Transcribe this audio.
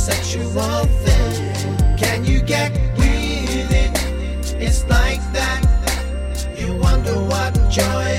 sexual thing. Can you get with it? It's like that. You wonder what joy